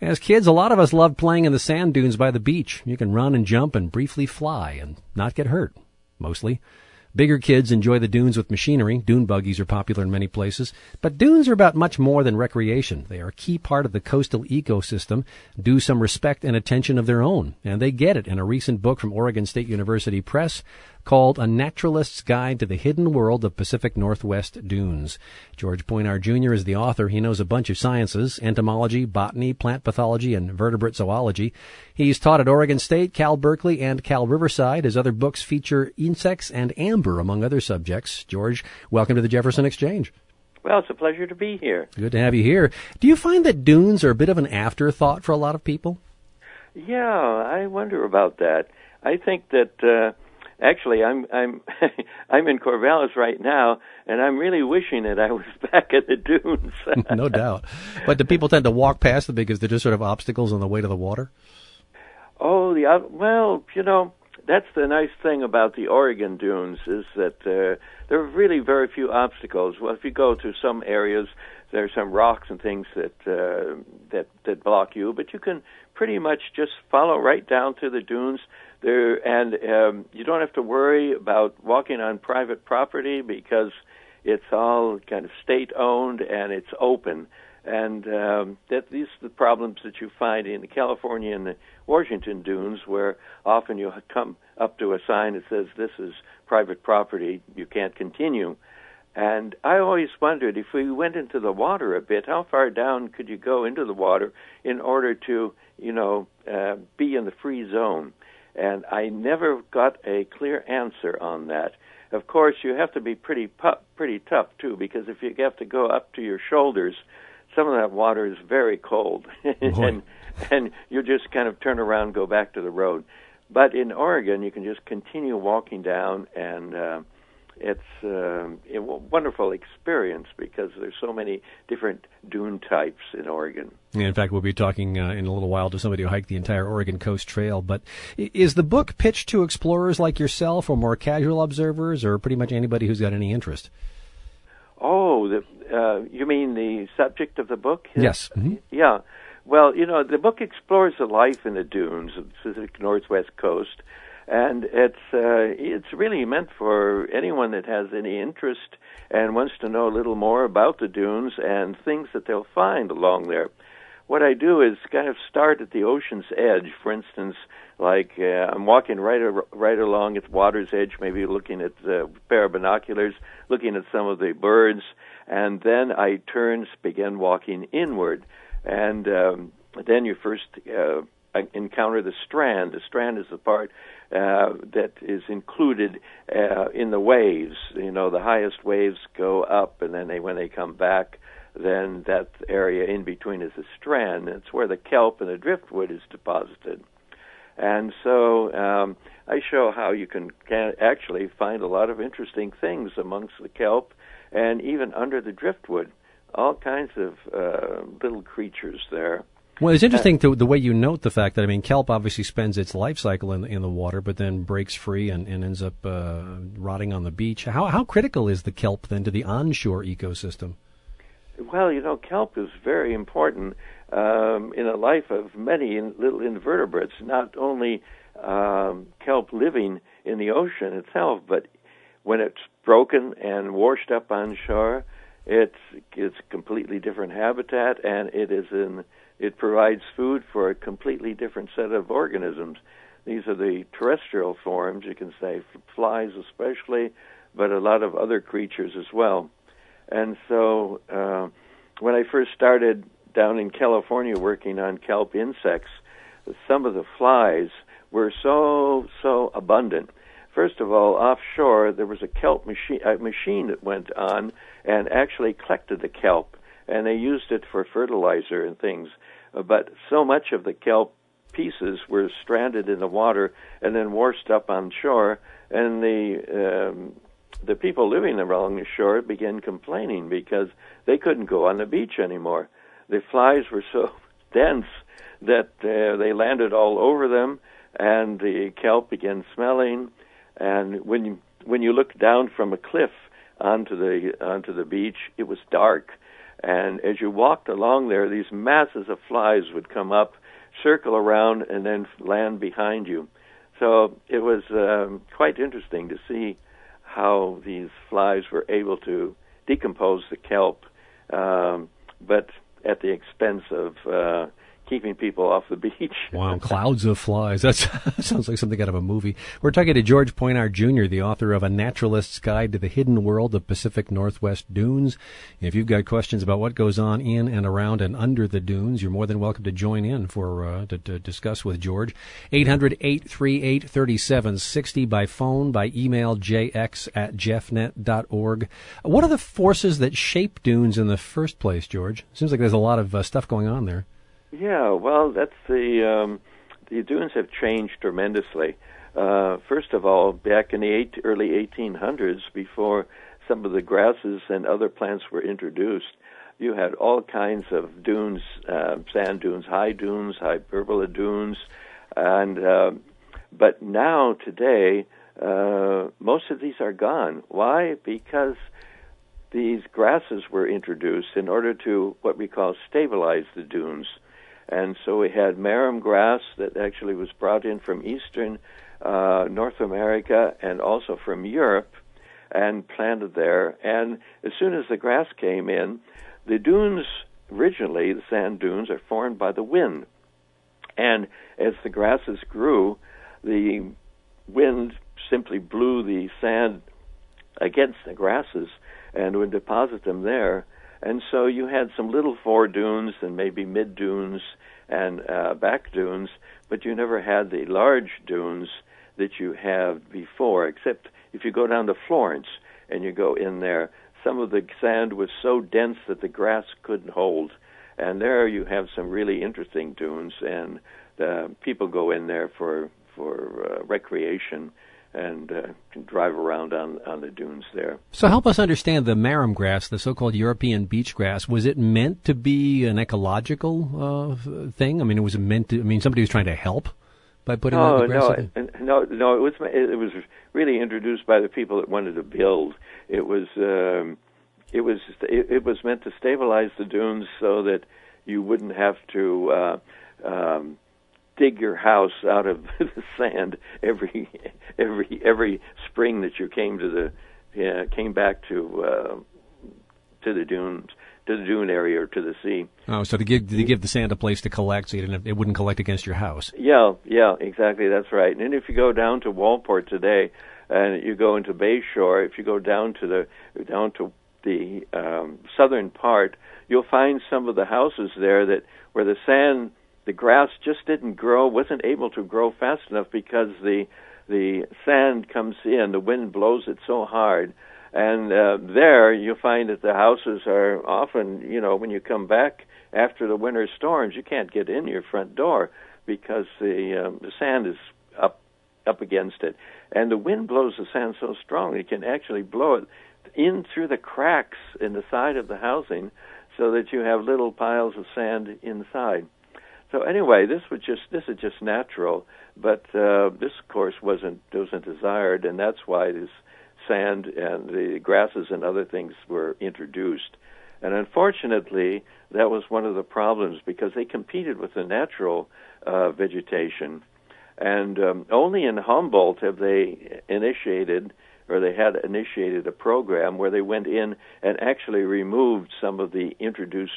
As kids, a lot of us loved playing in the sand dunes by the beach. You can run and jump and briefly fly and not get hurt, mostly. Bigger kids enjoy the dunes with machinery. Dune buggies are popular in many places. But dunes are about much more than recreation. They are a key part of the coastal ecosystem, due some respect and attention of their own. And they get it in a recent book from Oregon State University Press called A Naturalist's Guide to the Hidden World of Pacific Northwest Dunes. George Poinar Jr. is the author. He knows a bunch of sciences: entomology, botany, plant pathology, and vertebrate zoology. He's taught at Oregon State, Cal Berkeley, and Cal Riverside. His other books feature insects and amber, among other subjects. George, welcome to the Jefferson Exchange. Well, it's a pleasure to be here. Good to have you here. Do you find that dunes are a bit of an afterthought for a lot of people? Yeah, I wonder about that. I think that actually I'm I'm in Corvallis right now, and I'm really wishing that I was back at the dunes. No doubt. But do people tend to walk past them because they're just sort of obstacles on the way to the water? Oh, well, that's the nice thing about the Oregon dunes is that there are really very few obstacles. Well, if you go to some areas, there are some rocks and things that block you, but you can pretty much just follow right down to the dunes there, and you don't have to worry about walking on private property because it's all kind of state-owned and it's open. And these are the problems that you find in the California and the Washington dunes, where often you come up to a sign that says, this is private property, you can't continue. And I always wondered, if we went into the water a bit, how far down could you go into the water in order to, be in the free zone? And I never got a clear answer on that. Of course, you have to be pretty tough, too, because if you have to go up to your shoulders, some of that water is very cold, and you just kind of turn around and go back to the road. But in Oregon, you can just continue walking down, and it's a wonderful experience because there's so many different dune types in Oregon. Yeah, in fact, we'll be talking in a little while to somebody who hiked the entire Oregon Coast Trail. But is the book pitched to explorers like yourself or more casual observers or pretty much anybody who's got any interest? Oh, you mean the subject of the book? Yes. Mm-hmm. Yeah. Well, the book explores the life in the dunes of the Pacific Northwest coast, and it's really meant for anyone that has any interest and wants to know a little more about the dunes and things that they'll find along there. What I do is kind of start at the ocean's edge. For instance, like I'm walking right along its water's edge, maybe looking at a pair of binoculars, looking at some of the birds, and then I begin walking inward. And then you first encounter the strand. The strand is the part that is included in the waves. The highest waves go up, and then when they come back, then that area in between is the strand. It's where the kelp and the driftwood is deposited. And so I show how you can actually find a lot of interesting things amongst the kelp and even under the driftwood, all kinds of little creatures there. Well, it's interesting the way you note the fact that, kelp obviously spends its life cycle in the water, but then breaks free and ends up rotting on the beach. How critical is the kelp then to the onshore ecosystem? Well, kelp is very important in the life of many little invertebrates, not only kelp living in the ocean itself, but when it's broken and washed up on shore, it's a completely different habitat, and it provides food for a completely different set of organisms. These are the terrestrial forms, you can say, flies especially, but a lot of other creatures as well. And so when I first started down in California working on kelp insects, some of the flies were so abundant. First of all, offshore, there was a kelp machine that went on and actually collected the kelp, and they used it for fertilizer and things. But so much of the kelp pieces were stranded in the water and then washed up on shore, and the people living along the shore began complaining because they couldn't go on the beach anymore. The flies were so dense that they landed all over them, and the kelp began smelling. And when you looked down from a cliff onto the beach, it was dark, And as you walked along there, these masses of flies would come up, circle around, and then land behind you. So it was quite interesting to see how these flies were able to decompose the kelp, but at the expense of keeping people off the beach. Wow, clouds of flies. That sounds like something out of a movie. We're talking to George Poinard Jr., the author of A Naturalist's Guide to the Hidden World of Pacific Northwest Dunes. If you've got questions about what goes on in and around and under the dunes, you're more than welcome to join in to discuss with George. 800-838-3760 by phone, by email, jx@jeffnet.org. What are the forces that shape dunes in the first place, George? Seems like there's a lot of stuff going on there. Yeah, well, that's the dunes have changed tremendously. First of all, back in the early 1800s, before some of the grasses and other plants were introduced, you had all kinds of dunes, sand dunes, hyperbola dunes, and but now today, most of these are gone. Why? Because these grasses were introduced in order to what we call stabilize the dunes. And so we had marram grass that actually was brought in from eastern North America and also from Europe and planted there. And as soon as the grass came in, the dunes, originally the sand dunes, are formed by the wind. And as the grasses grew, the wind simply blew the sand against the grasses and would deposit them there. And so you had some little fore dunes and maybe mid dunes and back dunes, but you never had the large dunes that you have before, except if you go down to Florence and you go in there, some of the sand was so dense that the grass couldn't hold. And there you have some really interesting dunes, and people go in there for recreation and can drive around on the dunes there. So help us understand the marram grass, the so-called European beach grass. Was it meant to be an ecological thing? I mean, was it meant to? I mean, somebody was trying to help by putting the grass in? No. It was really introduced by the people that wanted to build. It was meant to stabilize the dunes so that you wouldn't have to dig your house out of the sand every spring that you came back to the dunes, to the dune area or to the sea. Oh, so to give the sand a place to collect, so it wouldn't collect against your house. Yeah, exactly. That's right. And if you go down to Walport today, and you go into Bayshore, if you go down to the southern part, you'll find some of the houses there where the grass just wasn't able to grow fast enough because the sand comes in, the wind blows it so hard. And there you'll find that the houses are often, when you come back after the winter storms, you can't get in your front door because the sand is up against it. And the wind blows the sand so strong it can actually blow it in through the cracks in the side of the housing so that you have little piles of sand inside. So anyway, this is just natural, but this, of course, wasn't desired, and that's why this sand and the grasses and other things were introduced. And unfortunately, that was one of the problems because they competed with the natural vegetation. And only in Humboldt have they initiated a program where they went in and actually removed some of the introduced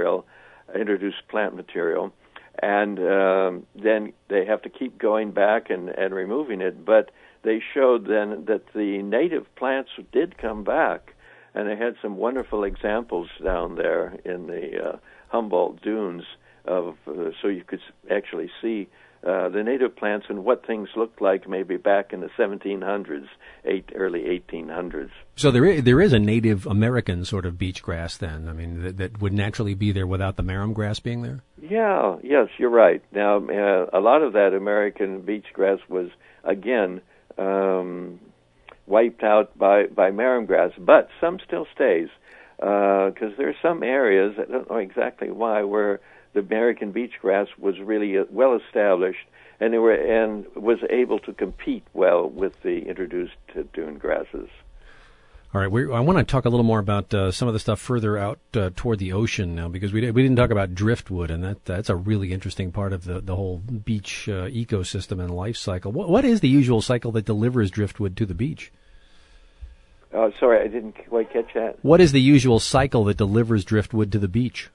plant material. And then they have to keep going back and removing it. But they showed then that the native plants did come back. And they had some wonderful examples down there in the Humboldt dunes so you could actually see the native plants and what things looked like maybe back in the 1700s, early 1800s. So there is a Native American sort of beach grass then, I mean, that would naturally be there without the marram grass being there? Yeah, yes, you're right. Now, a lot of that American beach grass was, again, wiped out by marram grass, but some still stays, because there are some areas, I don't know exactly why, where the American beach grass was really well established and was able to compete well with the introduced dune grasses. All right, I want to talk a little more about some of the stuff further out toward the ocean now, because we didn't talk about driftwood, and that's a really interesting part of the whole beach ecosystem and life cycle. What is the usual cycle that delivers driftwood to the beach? Sorry, I didn't quite catch that. What is the usual cycle that delivers driftwood to the beach?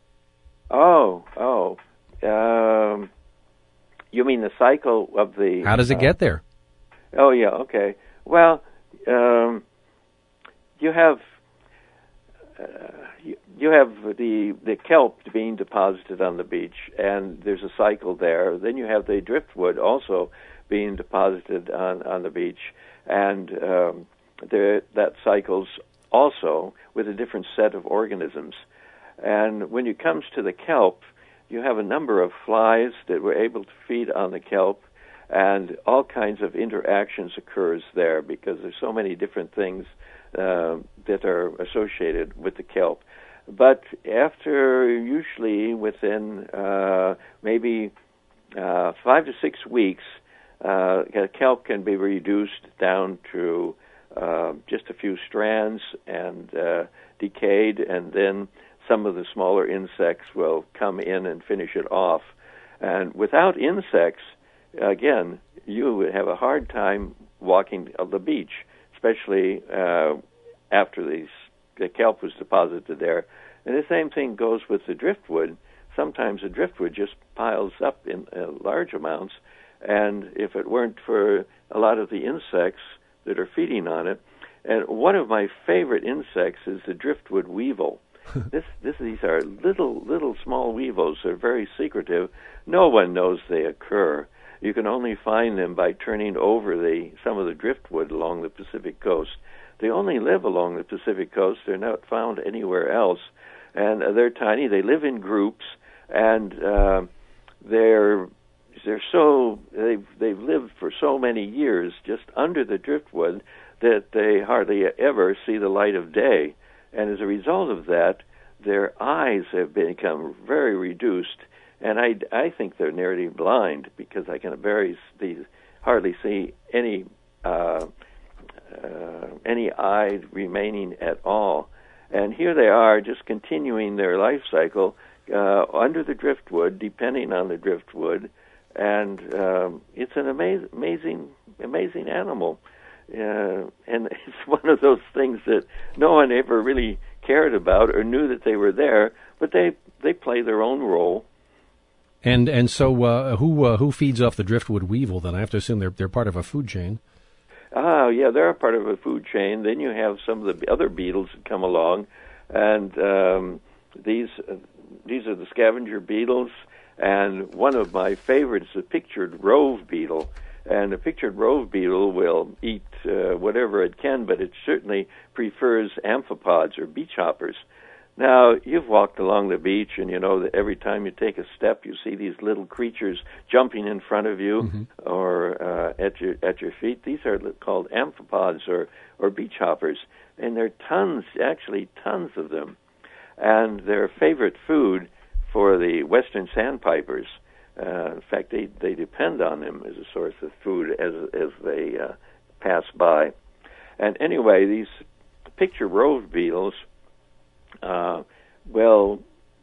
You mean the cycle of the... How does it get there? Oh, yeah, okay. Well, you have the kelp being deposited on the beach, and there's a cycle there. Then you have the driftwood also being deposited on the beach, and that cycles also with a different set of organisms. And when it comes to the kelp, you have a number of flies that were able to feed on the kelp, and all kinds of interactions occurs there because there's so many different things that are associated with the kelp. But after, usually within maybe 5 to 6 weeks, kelp can be reduced down to just a few strands and decayed, and then some of the smaller insects will come in and finish it off. And without insects, again, you would have a hard time walking on the beach, especially after the kelp was deposited there. And the same thing goes with the driftwood. Sometimes the driftwood just piles up in large amounts, and if it weren't for a lot of the insects that are feeding on it, and one of my favorite insects is the driftwood weevil. These are little small weevils. They're very secretive. No one knows they occur. You can only find them by turning over some of the driftwood along the Pacific coast. They only live along the Pacific coast. They're not found anywhere else, and they're tiny. They live in groups, and they've lived for so many years just under the driftwood that they hardly ever see the light of day. And as a result of that, their eyes have become very reduced, and I think they're nearly blind because I can hardly see any eye remaining at all. And here they are, just continuing their life cycle under the driftwood, depending on the driftwood, and it's an amazing animal. And it's one of those things that no one ever really cared about or knew that they were there, but they play their own role. And so who feeds off the driftwood weevil then? I have to assume they're part of a food chain. Yeah, they're a part of a food chain. Then you have some of the other beetles that come along, and these are the scavenger beetles. And one of my favorites is the pictured rove beetle. And the pictured rove beetle will eat whatever it can, but it certainly prefers amphipods or beach hoppers. Now, you've walked along the beach, and you know that every time you take a step, you see these little creatures jumping in front of you or at your feet. These are called amphipods or beach hoppers, and there are actually tons of them. And they're favorite food for the western sandpipers. In fact, they depend on them as a source of food as they pass by. And anyway, these picture rove beetles will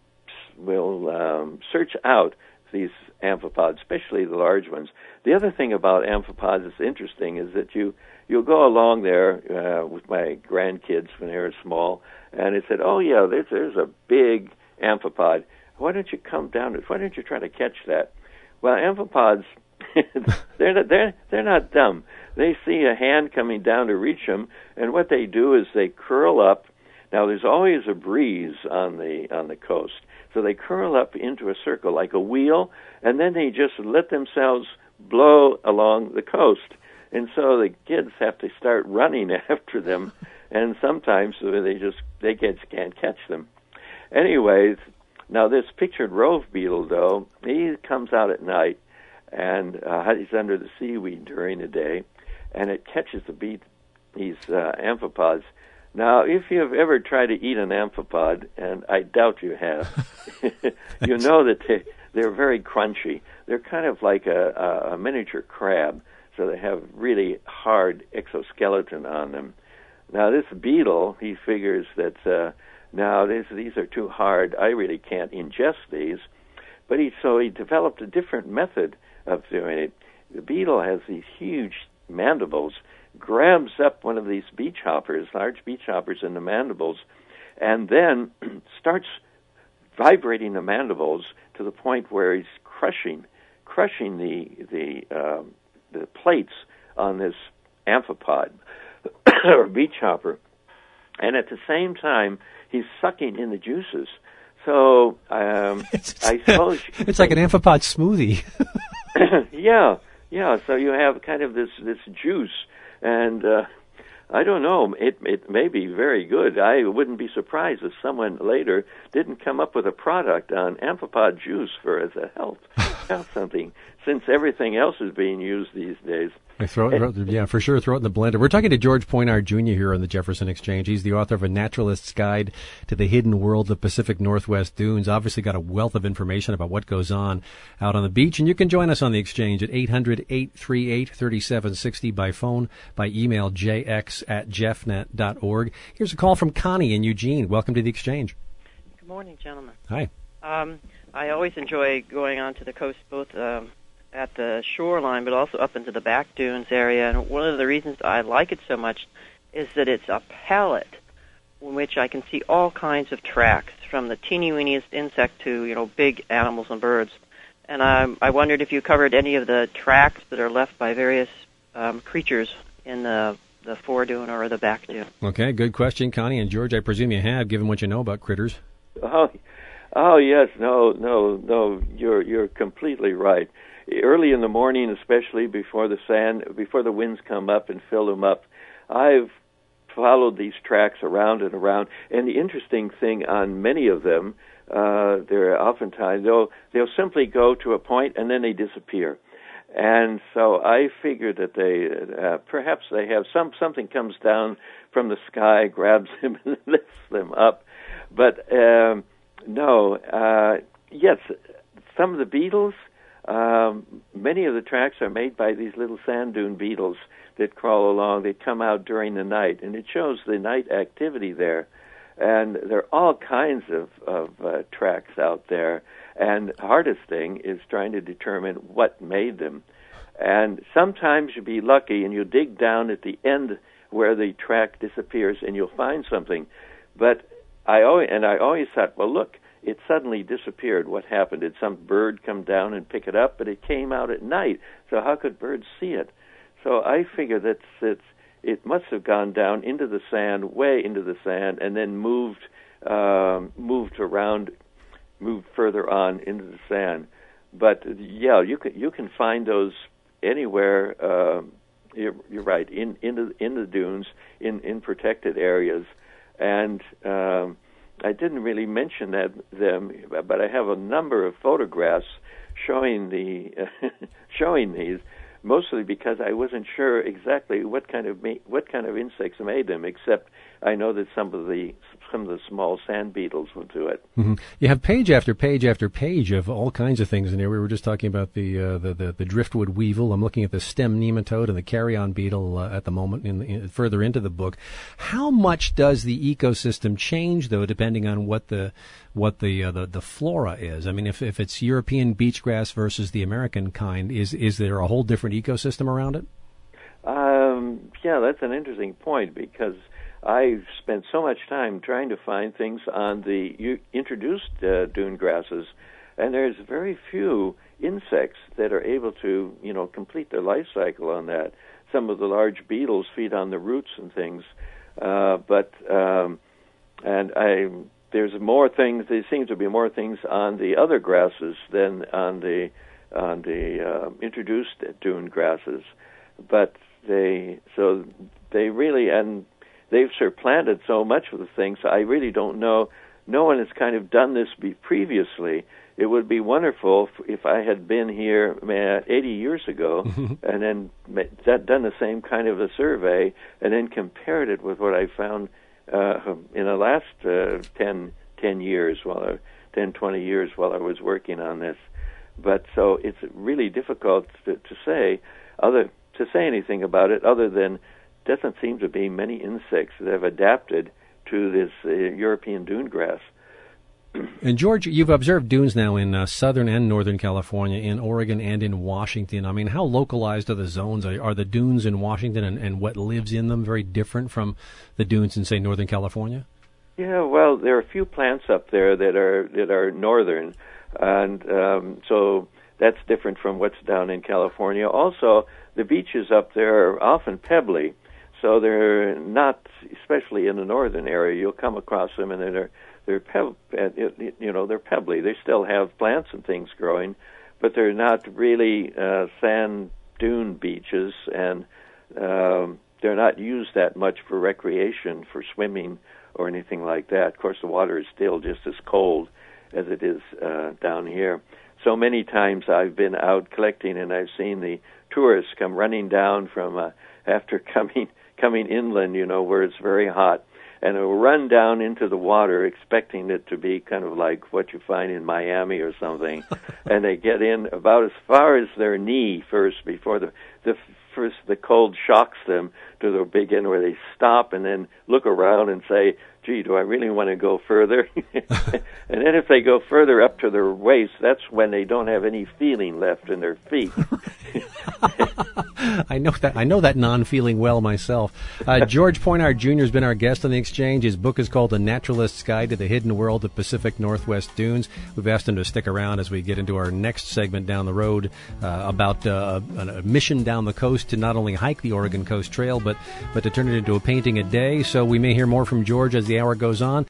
search out these amphipods, especially the large ones. The other thing about amphipods that's interesting is that you'll go along there with my grandkids when they were small, and it said, "Oh yeah, there's a big amphipod. Why don't you come down? Why don't you try to catch that?" Well, amphipods, they're not dumb. They see a hand coming down to reach them, and what they do is they curl up. Now, there's always a breeze on the coast, so they curl up into a circle like a wheel, and then they just let themselves blow along the coast. And so the kids have to start running after them, and sometimes they can't catch them. Anyways, now this pictured rove beetle, though, he comes out at night, and he's under the seaweed during the day, and it catches these amphipods. Now, if you've ever tried to eat an amphipod, and I doubt you have, you know that they're very crunchy. They're kind of like a miniature crab, so they have really hard exoskeleton on them. Now this beetle, he figures that now these are too hard. I really can't ingest these. But he developed a different method of doing it. The beetle has these huge mandibles, grabs up one of these beach hoppers, large beach hoppers in the mandibles, and then starts vibrating the mandibles to the point where he's crushing the plates on this amphipod or beach hopper, and at the same time he's sucking in the juices. So I suppose it's like an amphipod smoothie. yeah. So you have kind of this juice, and I don't know. It may be very good. I wouldn't be surprised if someone later didn't come up with a product on amphipod juice as a health something, since everything else is being used these days. For sure, throw it in the blender. We're talking to George Poinard Jr. here on the Jefferson Exchange. He's the author of A Naturalist's Guide to the Hidden World of Pacific Northwest Dunes. Obviously got a wealth of information about what goes on out on the beach. And you can join us on the Exchange at 800-838-3760 by phone, by email, jx@jeffnet.org. Here's a call from Connie in Eugene. Welcome to the Exchange. Good morning, gentlemen. Hi. I always enjoy going onto the coast, both at the shoreline, but also up into the back dunes area. And one of the reasons I like it so much is that it's a palette in which I can see all kinds of tracks, from the teeny-weeniest insect to, big animals and birds. And I wondered if you covered any of the tracks that are left by various creatures in the foredune or the back dune. Okay, good question, Connie. And George, I presume you have, given what you know about critters. Oh yes, no, you're completely right. Early in the morning, especially before the winds come up and fill them up, I've followed these tracks around and around. And the interesting thing on many of them, they're oftentimes they'll simply go to a point and then they disappear. And so I figured that they perhaps they have something comes down from the sky, grabs them and lifts them up. But yes, some of the beetles. Many of the tracks are made by these little sand dune beetles that crawl along. They come out during the night, and it shows the night activity there. And there are all kinds of tracks out there. And the hardest thing is trying to determine what made them. And sometimes you'll be lucky, and you'll dig down at the end where the track disappears, and you'll find something. But I always thought, well, look, it suddenly disappeared. What happened? Did some bird come down and pick it up? But it came out at night, so how could birds see it? So I figure that it must have gone down into the sand, way into the sand, and then moved further on into the sand. But yeah, you can find those anywhere. You're right, in the dunes, in protected areas, and I didn't really mention them, but I have a number of photographs showing these, mostly because I wasn't sure exactly what kind of insects made them. Except I know that some of the small sand beetles will do it. Mm-hmm. You have page after page after page of all kinds of things in here. We were just talking about the driftwood weevil. I'm looking at the stem nematode and the carrion beetle at the moment. Further into the book, how much does the ecosystem change, though, depending on what the flora is? I mean, if it's European beach grass versus the American kind, is there a whole different ecosystem around it? Yeah, that's an interesting point, because I've spent so much time trying to find things on the introduced dune grasses, and there's very few insects that are able to, complete their life cycle on that. Some of the large beetles feed on the roots and things, there's more things. There seem to be more things on the other grasses than on the introduced dune grasses, but they've supplanted so much of the things. So I really don't know. No one has kind of done this previously. It would be wonderful if I had been here 80 years ago and then done the same kind of a survey and then compared it with what I found in the last 10 years, 20 years while I was working on this. But so it's really difficult to say anything about it other than doesn't seem to be many insects that have adapted to this European dune grass. And George, you've observed dunes now in southern and northern California, in Oregon and in Washington. I mean, how localized are the zones? Are the dunes in Washington and what lives in them very different from the dunes in, say, northern California? Yeah, well, there are a few plants up there that are northern, and so that's different from what's down in California. Also, the beaches up there are often pebbly, so they're not, especially in the northern area, you'll come across them and they're pebbly. They still have plants and things growing, but they're not really sand dune beaches, and they're not used that much for recreation, for swimming or anything like that. Of course, the water is still just as cold as it is down here. So many times I've been out collecting, and I've seen the tourists come running down from after coming inland, where it's very hot, and they'll run down into the water expecting it to be kind of like what you find in Miami or something, and they get in about as far as their knee first before the cold shocks them to the big end where they stop and then look around and say, gee, do I really want to go further? And then if they go further up to their waist, that's when they don't have any feeling left in their feet. I know that non-feeling well myself. George Poinard Jr. has been our guest on The Exchange. His book is called The Naturalist's Guide to the Hidden World of Pacific Northwest Dunes. We've asked him to stick around as we get into our next segment down the road about a mission down the coast to not only hike the Oregon Coast Trail, but to turn it into a painting a day. So we may hear more from George as the hour goes on.